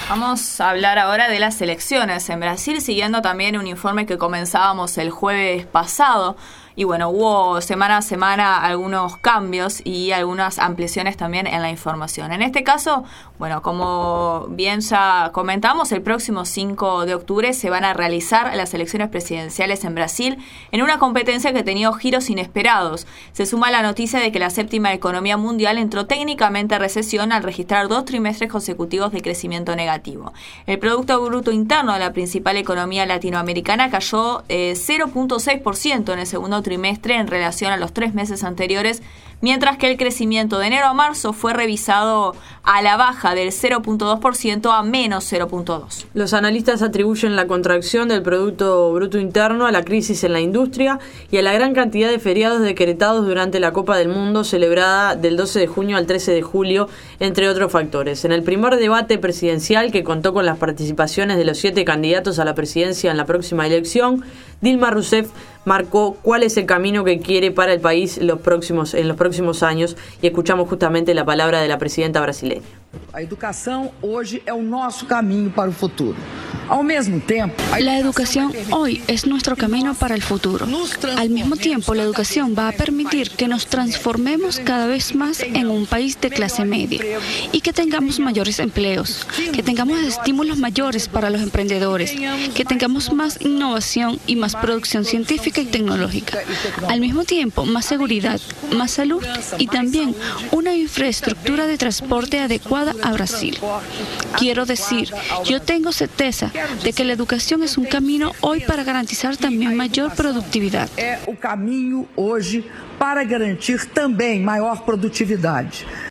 Vamos a hablar ahora de las elecciones en Brasil, siguiendo también un informe que comenzábamos el jueves pasado. Y bueno, hubo semana a semana algunos cambios y algunas ampliaciones también en la información. En este caso, bueno, como bien ya comentamos, el próximo 5 de octubre se van a realizar las elecciones presidenciales en Brasil en una competencia que ha tenido giros inesperados. Se suma la noticia de que la séptima economía mundial entró técnicamente a recesión al registrar 2 trimestres consecutivos de crecimiento negativo. El Producto Bruto Interno de la principal economía latinoamericana cayó 0.6% en el segundo trimestre en relación a los 3 meses anteriores, mientras que el crecimiento de enero a marzo fue revisado a la baja del 0.2% a menos 0.2%. Los analistas atribuyen la contracción del Producto Bruto Interno a la crisis en la industria y a la gran cantidad de feriados decretados durante la Copa del Mundo celebrada del 12 de junio al 13 de julio, entre otros factores. En el primer debate presidencial, que contó con las participaciones de los 7 candidatos a la presidencia en la próxima elección, Dilma Rousseff marcó cuál es el camino que quiere para el país en los próximos años, y escuchamos justamente la palabra de la presidenta brasileña. A educación hoy es nuestro camino para el futuro. Al mismo tiempo, la educación hoy es nuestro camino para el futuro. Al mismo tiempo, la educación va a permitir que nos transformemos cada vez más en un país de clase media y que tengamos mayores empleos, que tengamos estímulos mayores para los emprendedores, que tengamos más innovación y más producción científica y tecnológica. Al mismo tiempo, más seguridad, más salud y también una infraestructura de transporte adecuada a Brasil. Quiero decir, yo tengo certeza de que la educación es un camino hoy para garantizar también mayor productividad. Es un camino hoy para garantir también mayor productividad.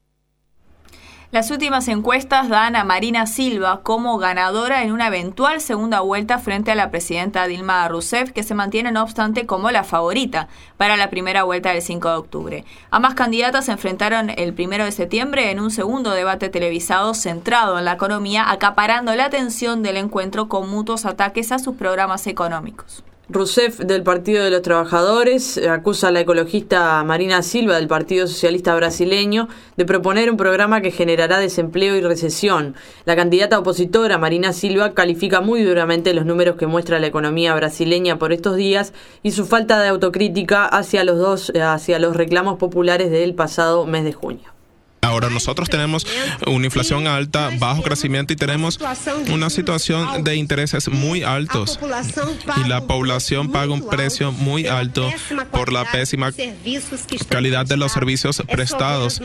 Las últimas encuestas dan a Marina Silva como ganadora en una eventual segunda vuelta frente a la presidenta Dilma Rousseff, que se mantiene no obstante como la favorita para la primera vuelta del 5 de octubre. Ambas candidatas se enfrentaron el 1 de septiembre en un segundo debate televisado centrado en la economía, acaparando la atención del encuentro con mutuos ataques a sus programas económicos. Rousseff, del Partido de los Trabajadores, acusa a la ecologista Marina Silva, del Partido Socialista Brasileño, de proponer un programa que generará desempleo y recesión. La candidata opositora, Marina Silva, califica muy duramente los números que muestra la economía brasileña por estos días y su falta de autocrítica hacia los reclamos populares del pasado mes de junio. Ahora nosotros tenemos una inflación alta, bajo crecimiento y tenemos una situación de intereses muy altos. Y la población paga un precio muy alto por la pésima calidad de los servicios prestados.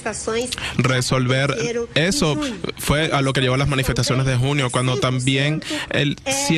Resolver eso fue a lo que llevó a las manifestaciones de junio, cuando también el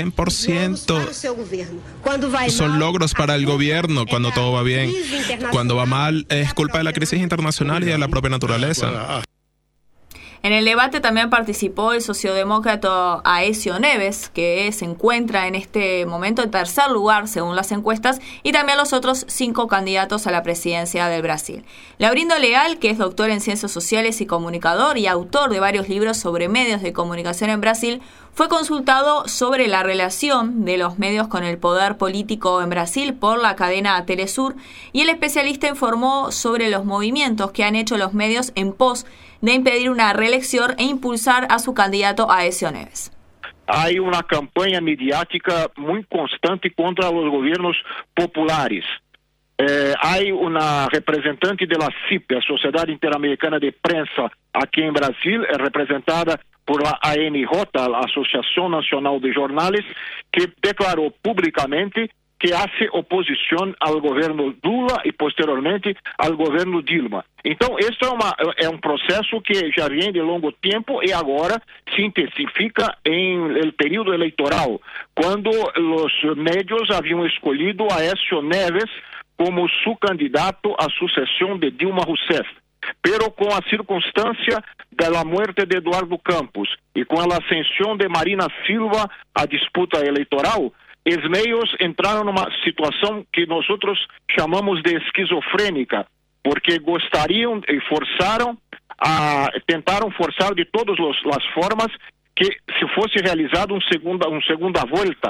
100% son logros para el gobierno cuando todo va bien. Cuando va mal es culpa de la crisis internacional y de la propia naturaleza. En el debate también participó el sociodemócrata Aécio Neves, que se encuentra en este momento en tercer lugar según las encuestas, y también los otros 5 candidatos a la presidencia del Brasil. Laurindo Leal, que es doctor en Ciencias Sociales y comunicador y autor de varios libros sobre medios de comunicación en Brasil, fue consultado sobre la relación de los medios con el poder político en Brasil por la cadena Telesur, y el especialista informó sobre los movimientos que han hecho los medios en pos de impedir una reelección e impulsar a su candidato Aécio Neves. Hay una campaña mediática muy constante contra los gobiernos populares. Hay una representante de la CIP, la Sociedad Interamericana de Prensa, aquí en Brasil, representada por la ANJ, la Asociación Nacional de Jornales, que declaró públicamente que hace oposición al gobierno Lula y posteriormente al gobierno Dilma. Entonces, esto es un proceso que ya viene de largo tiempo y ahora se intensifica en el periodo electoral, cuando los medios habían escogido a Aécio Neves como su candidato a sucesión de Dilma Rousseff. Pero con la circunstancia de la muerte de Eduardo Campos y con la ascensión de Marina Silva a disputa electoral, los medios entraron en una situación que nosotros llamamos de esquizofrénica, porque gostarían y tentaron forzar de todas las formas que se fuese realizado una segunda vuelta,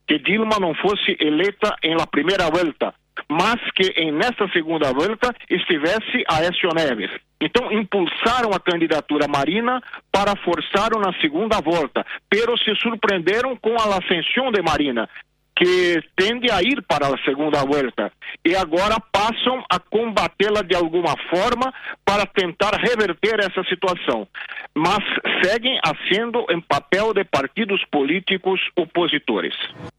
que Dilma não fosse eleita em la primeira volta, mas que nesta segunda volta estivesse Aécio Neves. Então impulsaram a candidatura Marina para forçar na segunda volta, pero se surpreenderam com a ascensão de Marina, que tende a ir para a segunda volta, e agora passam a combatê-la de alguma forma para tentar reverter essa situação, mas seguem sendo em papel de partidos políticos opositores.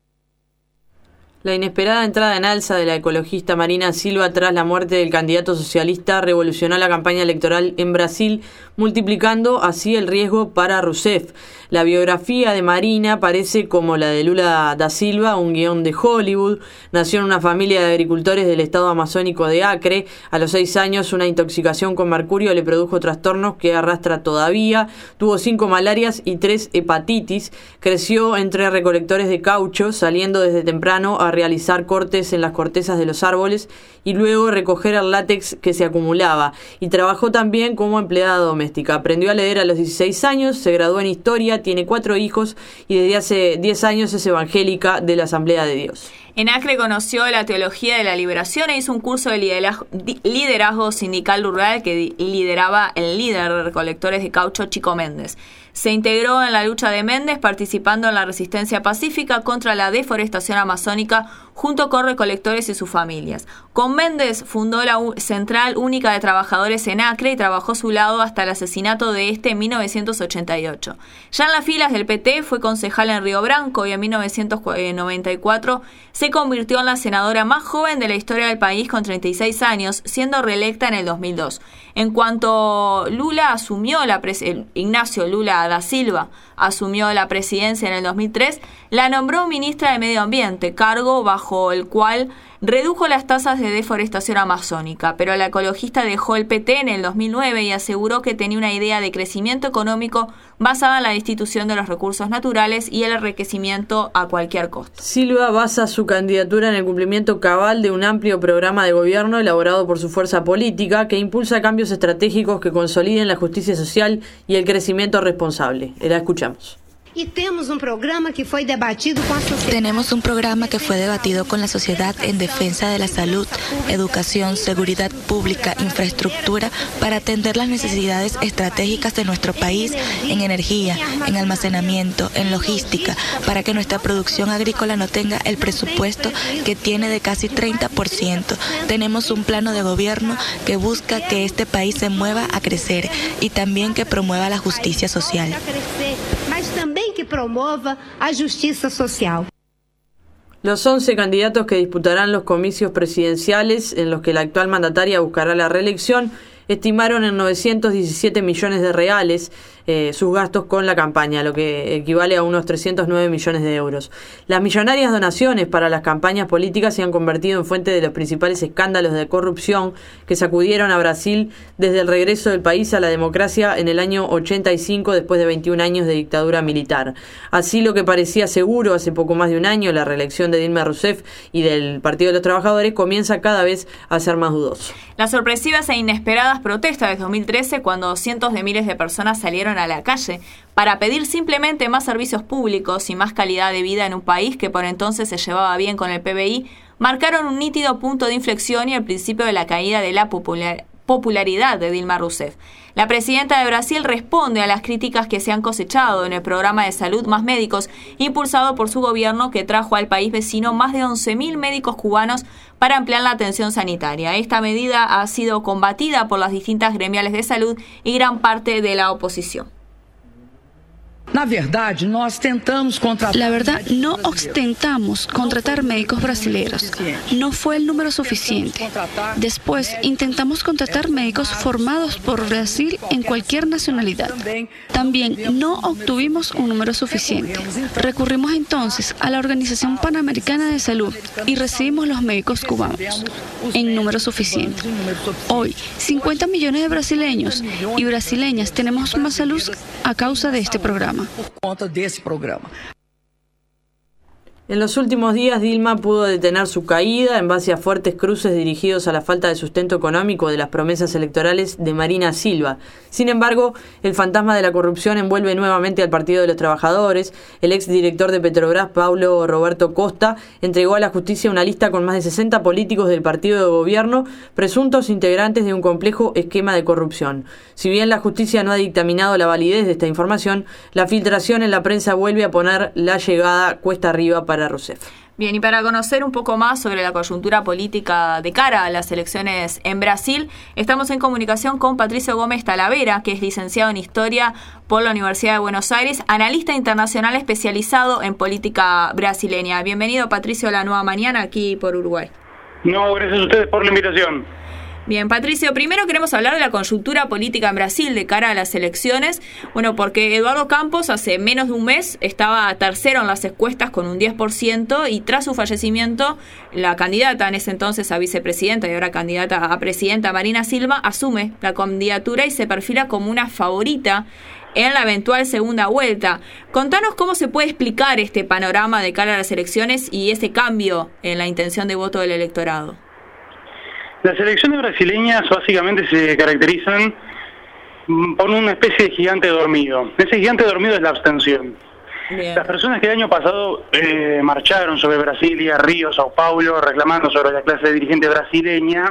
La inesperada entrada en alza de la ecologista Marina Silva tras la muerte del candidato socialista revolucionó la campaña electoral en Brasil, multiplicando así el riesgo para Rousseff. La biografía de Marina parece como la de Lula da Silva, un guión de Hollywood. Nació en una familia de agricultores del estado amazónico de Acre. A los 6 años una intoxicación con mercurio le produjo trastornos que arrastra todavía. Tuvo 5 malarias y 3 hepatitis. Creció entre recolectores de caucho, saliendo desde temprano a realizar cortes en las cortezas de los árboles y luego recoger el látex que se acumulaba. Y trabajó también como empleada doméstica. Aprendió a leer a los 16 años, se graduó en historia, tiene 4 hijos y desde hace 10 años es evangélica de la Asamblea de Dios. En Acre conoció la teología de la liberación e hizo un curso de liderazgo sindical rural que lideraba el líder de recolectores de caucho, Chico Méndez. Se integró en la lucha de Méndez, participando en la resistencia pacífica contra la deforestación amazónica junto con recolectores y sus familias. Con Méndez fundó la Central Única de Trabajadores en Acre y trabajó a su lado hasta el asesinato de este en 1988. Ya en las filas del PT fue concejal en Río Branco y en 1994 se convirtió en la senadora más joven de la historia del país con 36 años, siendo reelecta en el 2002. En cuanto Ignacio Lula da Silva asumió la presidencia en el 2003, la nombró ministra de Medio Ambiente, cargo bajo el cual redujo las tasas de deforestación amazónica, pero la ecologista dejó el PT en el 2009 y aseguró que tenía una idea de crecimiento económico basada en la destitución de los recursos naturales y el enriquecimiento a cualquier costo. Silva basa su candidatura en el cumplimiento cabal de un amplio programa de gobierno elaborado por su fuerza política que impulsa cambios estratégicos que consoliden la justicia social y el crecimiento responsable. La escuchamos. Tenemos un programa que fue debatido con la sociedad en defensa de la salud, educación, seguridad pública, infraestructura, para atender las necesidades estratégicas de nuestro país en energía, en almacenamiento, en logística, para que nuestra producción agrícola no tenga el presupuesto que tiene de casi 30%. Tenemos un plano de gobierno que busca que este país se mueva a crecer y también que promueva la justicia social. Que promueva a justicia social. Los 11 candidatos que disputarán los comicios presidenciales, en los que la actual mandataria buscará la reelección, estimaron en 917 millones de reales sus gastos con la campaña, lo que equivale a unos 309 millones de euros. Las millonarias donaciones para las campañas políticas se han convertido en fuente de los principales escándalos de corrupción que sacudieron a Brasil desde el regreso del país a la democracia en el año 85, después de 21 años de dictadura militar. Así, lo que parecía seguro hace poco más de un año, la reelección de Dilma Rousseff y del Partido de los Trabajadores, comienza cada vez a ser más dudoso. Las sorpresivas e inesperadas protestas de 2013, cuando cientos de miles de personas salieron a la calle para pedir simplemente más servicios públicos y más calidad de vida en un país que por entonces se llevaba bien con el PBI, marcaron un nítido punto de inflexión y el principio de la caída de la popularidad de Dilma Rousseff. La presidenta de Brasil responde a las críticas que se han cosechado en el programa de salud Más Médicos, impulsado por su gobierno, que trajo al país vecino más de 11.000 médicos cubanos para ampliar la atención sanitaria. Esta medida ha sido combatida por las distintas gremiales de salud y gran parte de la oposición. La verdad, no ostentamos contratar médicos brasileños. No fue el número suficiente. Después, intentamos contratar médicos formados por Brasil en cualquier nacionalidad. También no obtuvimos un número suficiente. Recurrimos entonces a la Organización Panamericana de Salud y recibimos los médicos cubanos en número suficiente. Hoy, 50 millones de brasileños y brasileñas tenemos más salud a causa de este programa. Por conta desse programa. En los últimos días, Dilma pudo detener su caída en base a fuertes cruces dirigidos a la falta de sustento económico de las promesas electorales de Marina Silva. Sin embargo, el fantasma de la corrupción envuelve nuevamente al Partido de los Trabajadores. El exdirector de Petrobras, Paulo Roberto Costa, entregó a la justicia una lista con más de 60 políticos del partido de gobierno, presuntos integrantes de un complejo esquema de corrupción. Si bien la justicia no ha dictaminado la validez de esta información, la filtración en la prensa vuelve a poner la llegada cuesta arriba para Rousseff. Bien, y para conocer un poco más sobre la coyuntura política de cara a las elecciones en Brasil, estamos en comunicación con Patricio Gómez Talavera, que es licenciado en Historia por la Universidad de Buenos Aires, analista internacional especializado en política brasileña. Bienvenido, Patricio, a La Nueva Mañana aquí por Uruguay. No, gracias a ustedes por la invitación. Bien, Patricio, primero queremos hablar de la coyuntura política en Brasil de cara a las elecciones. Bueno, porque Eduardo Campos hace menos de un mes estaba tercero en las encuestas con un 10% y tras su fallecimiento, la candidata en ese entonces a vicepresidenta y ahora candidata a presidenta, Marina Silva, asume la candidatura y se perfila como una favorita en la eventual segunda vuelta. Contanos cómo se puede explicar este panorama de cara a las elecciones y ese cambio en la intención de voto del electorado. Las elecciones brasileñas básicamente se caracterizan por una especie de gigante dormido. Ese gigante dormido es la abstención. Bien. Las personas que el año pasado marcharon sobre Brasilia, Río, Sao Paulo, reclamando sobre la clase dirigente brasileña,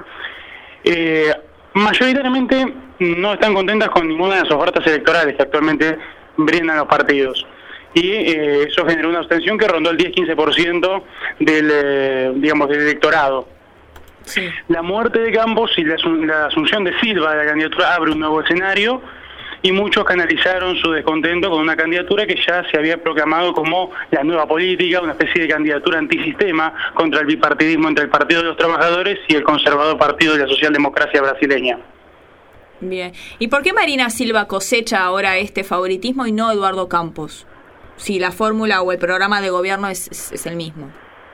mayoritariamente no están contentas con ninguna de las ofertas electorales que actualmente brindan los partidos. Y eso generó una abstención que rondó el 10-15% del electorado. Sí. La muerte de Campos y la asunción de Silva de la candidatura abre un nuevo escenario y muchos canalizaron su descontento con una candidatura que ya se había proclamado como la nueva política, una especie de candidatura antisistema contra el bipartidismo entre el Partido de los Trabajadores y el conservador Partido de la Socialdemocracia brasileña. Bien. ¿Y por qué Marina Silva cosecha ahora este favoritismo y no Eduardo Campos? Si la fórmula o el programa de gobierno es el mismo.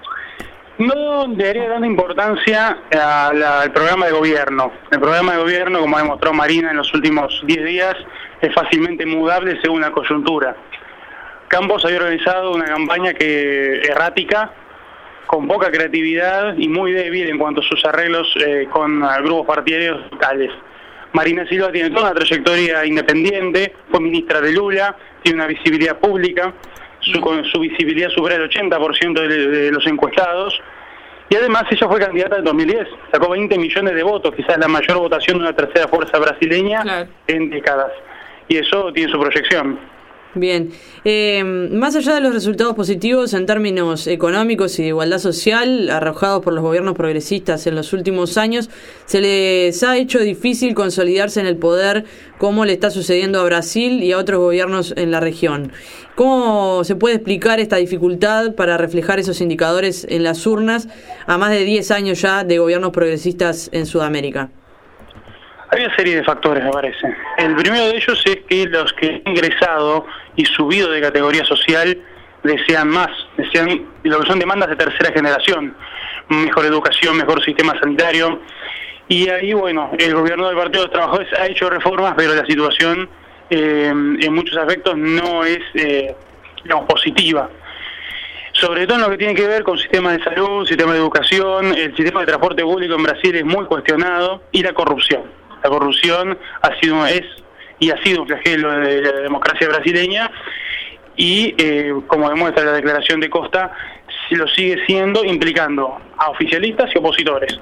No debería dar importancia al programa de gobierno. El programa de gobierno, como ha demostrado Marina en los últimos 10 días, es fácilmente mudable según la coyuntura. Campos había organizado una campaña errática, con poca creatividad y muy débil en cuanto a sus arreglos con grupos partidarios locales. Marina Silva tiene toda una trayectoria independiente, fue ministra de Lula, tiene una visibilidad pública. Su visibilidad supera el 80% de los encuestados y además ella fue candidata en 2010, sacó 20 millones de votos, quizás la mayor votación de una tercera fuerza brasileña en décadas, y eso tiene su proyección. Bien, más allá de los resultados positivos en términos económicos y de igualdad social arrojados por los gobiernos progresistas en los últimos años, se les ha hecho difícil consolidarse en el poder, como le está sucediendo a Brasil y a otros gobiernos en la región. ¿Cómo se puede explicar esta dificultad para reflejar esos indicadores en las urnas a más de 10 años ya de gobiernos progresistas en Sudamérica? Hay una serie de factores, me parece. El primero de ellos es que los que han ingresado y subido de categoría social desean más, desean lo que son demandas de tercera generación, mejor educación, mejor sistema sanitario. Y ahí, bueno, el gobierno del Partido de los Trabajadores ha hecho reformas, pero la situación en muchos aspectos no es, positiva. Sobre todo en lo que tiene que ver con sistemas de salud, sistema de educación, el sistema de transporte público en Brasil es muy cuestionado y la corrupción. La corrupción ha sido un flagelo de la democracia brasileña y, como demuestra la declaración de Costa, lo sigue siendo, implicando a oficialistas y opositores.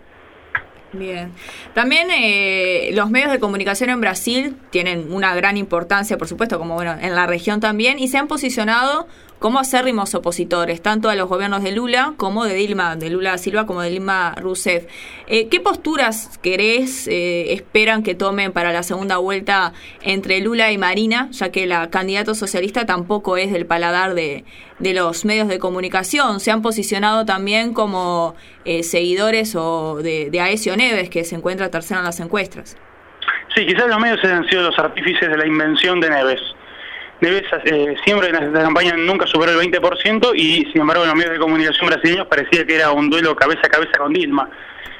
Bien. También los medios de comunicación en Brasil tienen una gran importancia, por supuesto, como en la región también, y se han posicionado como acérrimos opositores, tanto a los gobiernos de Lula como de Dilma, de Lula da Silva como de Dilma Rousseff. ¿Qué posturas esperan que tomen para la segunda vuelta entre Lula y Marina, ya que la candidata socialista tampoco es del paladar de los medios de comunicación? Se han posicionado también como seguidores de Aécio Neves, que se encuentra tercero en las encuestas. Sí, quizás los medios han sido los artífices de la invención de Neves. Neves siempre en esta campaña nunca superó el 20% y sin embargo en los medios de comunicación brasileños parecía que era un duelo cabeza a cabeza con Dilma.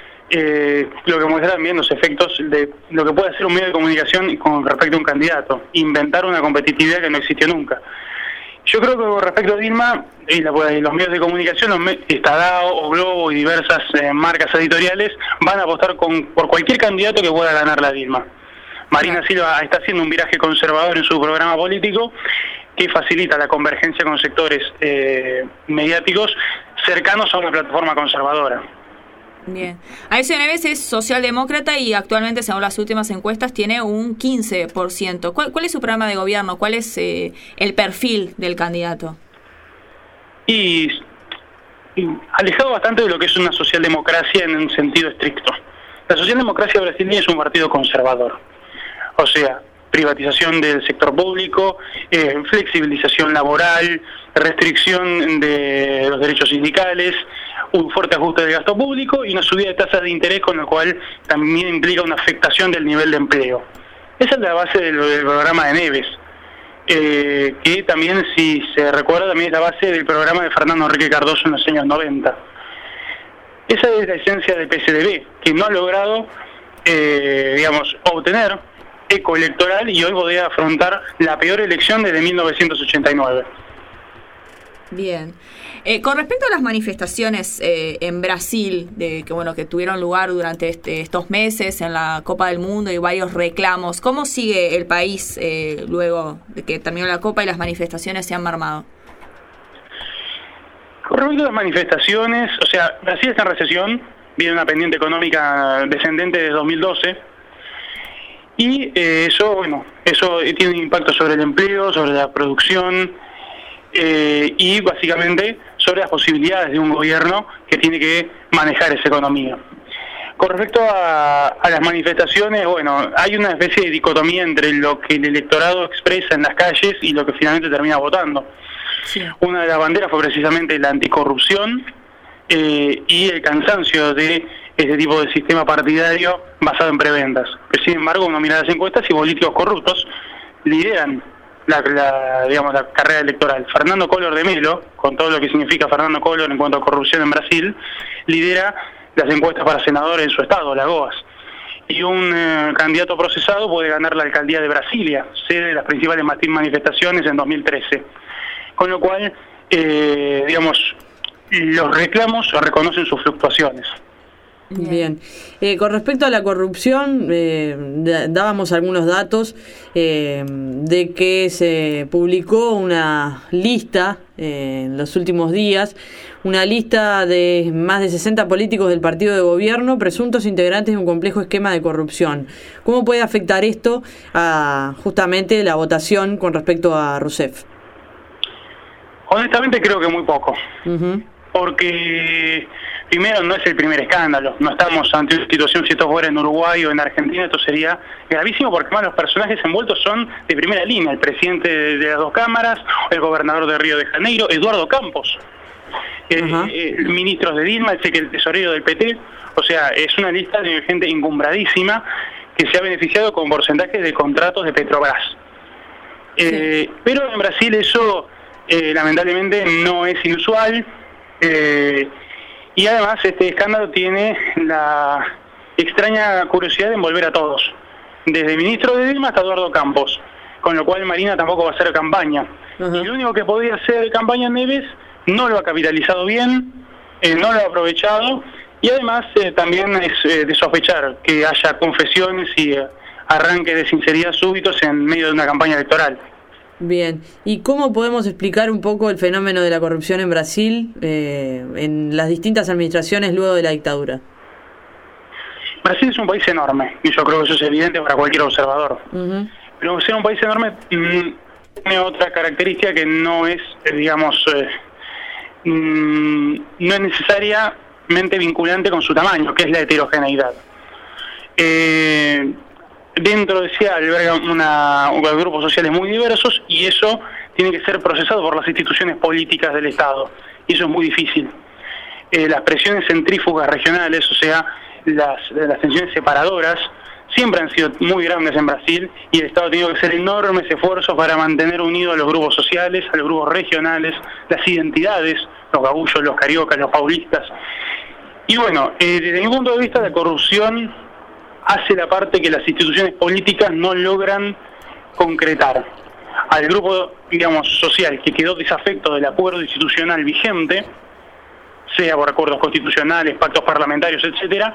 Lo que muestra también los efectos de lo que puede hacer un medio de comunicación con respecto a un candidato, inventar una competitividad que no existió nunca. Yo creo que con respecto a Dilma, los medios de comunicación, Estadao o Globo y diversas marcas editoriales van a apostar por cualquier candidato que pueda ganar la Dilma. Marina Silva está haciendo un viraje conservador en su programa político que facilita la convergencia con sectores mediáticos cercanos a una plataforma conservadora. Bien. Aécio Neves es socialdemócrata y actualmente, según las últimas encuestas, tiene un 15%. ¿Cuál es su programa de gobierno? ¿Cuál es el perfil del candidato? Y alejado bastante de lo que es una socialdemocracia en un sentido estricto. La socialdemocracia brasileña es un partido conservador. O sea, privatización del sector público, flexibilización laboral, restricción de los derechos sindicales, un fuerte ajuste del gasto público y una subida de tasas de interés, con lo cual también implica una afectación del nivel de empleo. Esa es la base del programa de Neves, que también, si se recuerda, también es la base del programa de Fernando Henrique Cardoso en los años 90. Esa es la esencia del PSDB, que no ha logrado, obtener eco electoral y hoy podría afrontar la peor elección desde 1989. Bien. Con respecto a las manifestaciones en Brasil, que tuvieron lugar durante estos meses en la Copa del Mundo y varios reclamos, ¿cómo sigue el país luego de que terminó la Copa y las manifestaciones se han mermado? Con respecto a las manifestaciones, o sea, Brasil está en recesión, viene una pendiente económica descendente desde 2012, y eso tiene un impacto sobre el empleo, sobre la producción, y básicamente sobre las posibilidades de un gobierno que tiene que manejar esa economía. Con respecto a las manifestaciones, hay una especie de dicotomía entre lo que el electorado expresa en las calles y lo que finalmente termina votando. Sí. Una de las banderas fue precisamente la anticorrupción y el cansancio de este tipo de sistema partidario basado en prebendas. Pero sin embargo, uno mira las encuestas y políticos corruptos lideran la carrera electoral. Fernando Collor de Mello, con todo lo que significa Fernando Collor en cuanto a corrupción en Brasil, lidera las encuestas para senador en su estado, Alagoas. Y un candidato procesado puede ganar la alcaldía de Brasilia, sede de las principales manifestaciones en 2013. Con lo cual, los reclamos reconocen sus fluctuaciones. Bien. Con respecto a la corrupción, dábamos algunos datos de que se publicó una lista en los últimos días, una lista de más de 60 políticos del partido de gobierno, presuntos integrantes de un complejo esquema de corrupción. ¿Cómo puede afectar esto a justamente la votación con respecto a Rousseff? Honestamente creo que muy poco. Porque primero no es el primer escándalo, no estamos ante una situación, si esto fuera en Uruguay o en Argentina, esto sería gravísimo, porque más los personajes envueltos son de primera línea, el presidente de las dos cámaras, el gobernador de Río de Janeiro, Eduardo Campos, ministros de Dilma, el tesorero del PT, o sea, es una lista de gente encumbradísima que se ha beneficiado con porcentajes de contratos de Petrobras. Pero en Brasil eso lamentablemente no es inusual. Y además este escándalo tiene la extraña curiosidad de envolver a todos, desde el ministro de Dilma hasta Eduardo Campos, con lo cual Marina tampoco va a hacer campaña. Y lo único que podía hacer campaña Neves no lo ha capitalizado bien, no lo ha aprovechado, y además también es de sospechar que haya confesiones y arranque de sinceridad súbitos en medio de una campaña electoral. Bien, ¿y cómo podemos explicar un poco el fenómeno de la corrupción en Brasil en las distintas administraciones luego de la dictadura? Brasil es un país enorme, y yo creo que eso es evidente para cualquier observador. Pero ser un país enorme tiene otra característica que no es, no es necesariamente vinculante con su tamaño, que es la heterogeneidad. Dentro de sí alberga grupos sociales muy diversos, y eso tiene que ser procesado por las instituciones políticas del Estado, y eso es muy difícil. Las presiones centrífugas regionales, o sea, las tensiones separadoras, siempre han sido muy grandes en Brasil, y el Estado ha tenido que hacer enormes esfuerzos para mantener unidos a los grupos sociales, a los grupos regionales, las identidades, los gabullos, los cariocas, los paulistas. Y desde mi punto de vista, la corrupción hace la parte que las instituciones políticas no logran concretar. al grupo, digamos, social que quedó desafecto del acuerdo institucional vigente, sea por acuerdos constitucionales, pactos parlamentarios, etcétera,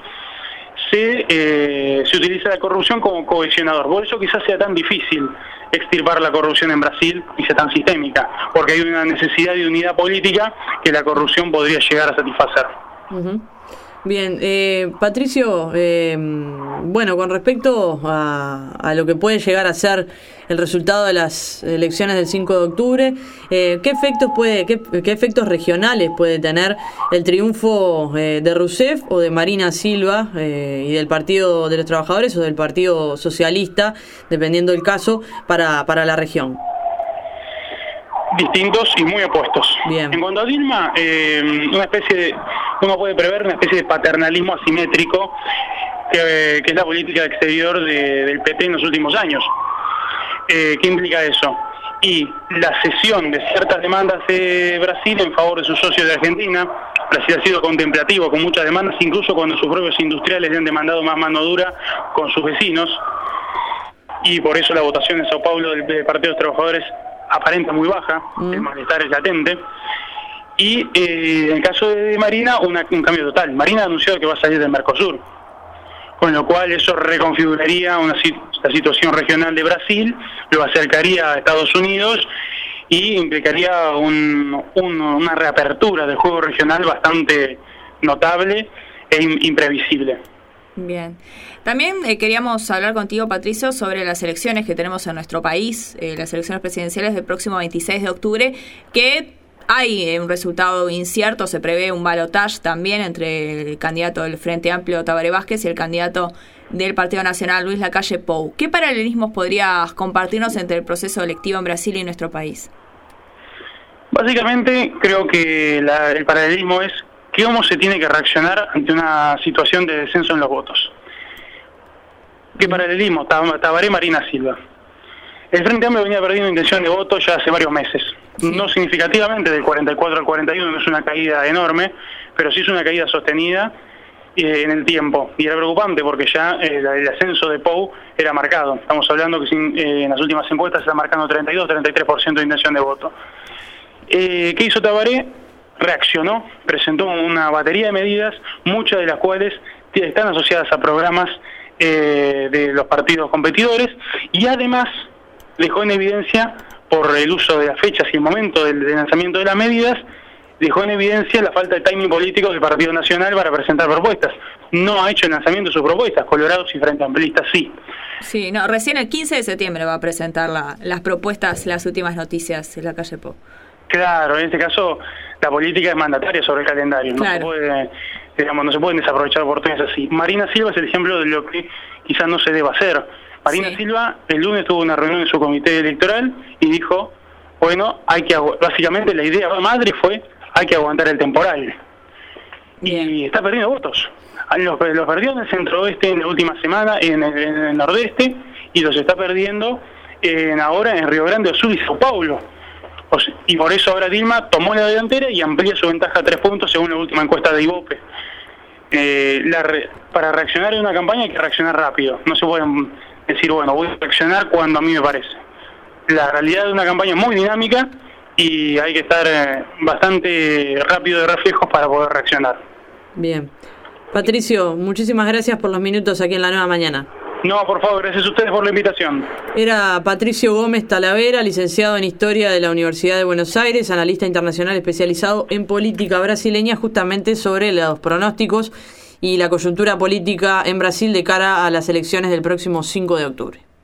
se utiliza la corrupción como cohesionador. Por eso quizás sea tan difícil extirpar la corrupción en Brasil y sea tan sistémica, porque hay una necesidad de unidad política que la corrupción podría llegar a satisfacer. Uh-huh. Bien, Patricio, bueno, con respecto a lo que puede llegar a ser el resultado de las elecciones del 5 de octubre, ¿qué efectos regionales puede tener el triunfo de Rousseff o de Marina Silva y del Partido de los Trabajadores o del Partido Socialista, dependiendo del caso, para la región? Distintos y muy opuestos. Bien. En cuanto a Dilma, uno puede prever una especie de paternalismo asimétrico que es la política exterior del PT en los últimos años. ¿Qué implica eso? Y la cesión de ciertas demandas de Brasil en favor de sus socios de Argentina. Brasil ha sido contemplativo con muchas demandas, incluso cuando sus propios industriales le han demandado más mano dura con sus vecinos, y por eso la votación en Sao Paulo del Partido de los Trabajadores aparenta muy baja, el malestar es latente. Y en el caso de Marina, un cambio total. Marina ha anunciado que va a salir del Mercosur, con lo cual eso reconfiguraría la situación regional de Brasil, lo acercaría a Estados Unidos y implicaría una reapertura del juego regional bastante notable e imprevisible. Bien. También queríamos hablar contigo, Patricio, sobre las elecciones que tenemos en nuestro país, las elecciones presidenciales del próximo 26 de octubre, que hay un resultado incierto, se prevé un balotaje también entre el candidato del Frente Amplio, Tabaré Vázquez, y el candidato del Partido Nacional, Luis Lacalle Pou. ¿Qué paralelismos podrías compartirnos entre el proceso electivo en Brasil y nuestro país? Básicamente, creo que el paralelismo es cómo se tiene que reaccionar ante una situación de descenso en los votos. ¿Qué paralelismo? Tabaré, Marina Silva. El Frente Amplio venía perdiendo intención de voto ya hace varios meses. Sí. No significativamente, del 44 al 41 no es una caída enorme, pero sí es una caída sostenida en el tiempo. Y era preocupante porque ya el ascenso de Pou era marcado. Estamos hablando que en las últimas encuestas se está marcando 32-33% de intención de voto. ¿Qué hizo Tabaré? Reaccionó, presentó una batería de medidas, muchas de las cuales están asociadas a programas de los partidos competidores, y además dejó en evidencia, por el uso de las fechas y el momento del lanzamiento de las medidas, dejó en evidencia la falta de timing político del Partido Nacional para presentar propuestas. No ha hecho el lanzamiento de sus propuestas, Colorados y Frente Amplistas sí. Sí, no, recién el 15 de septiembre va a presentar las propuestas, las últimas noticias en Lacalle Pou. Claro, en este caso la política es mandataria sobre el calendario, claro. No se pueden desaprovechar oportunidades así. Marina Silva es el ejemplo de lo que quizás no se deba hacer. Marina Silva el lunes tuvo una reunión en su comité electoral y dijo, bueno, básicamente la idea madre fue, hay que aguantar el temporal. Bien. Y está perdiendo votos. Los perdió en el centro-oeste en la última semana, en el nordeste, y los está perdiendo ahora en Río Grande do Sul y Sao Paulo. Y por eso ahora Dilma tomó la delantera y amplía su ventaja a 3 puntos según la última encuesta de Ibope. Para reaccionar en una campaña hay que reaccionar rápido. No se puede decir, bueno, voy a reaccionar cuando a mí me parece. La realidad de una campaña es muy dinámica y hay que estar bastante rápido de reflejos para poder reaccionar. Bien. Patricio, muchísimas gracias por los minutos aquí en La Nueva Mañana. No, por favor, gracias a ustedes por la invitación. Era Patricio Gómez Talavera, licenciado en Historia de la Universidad de Buenos Aires, analista internacional especializado en política brasileña, justamente sobre los pronósticos y la coyuntura política en Brasil de cara a las elecciones del próximo 5 de octubre.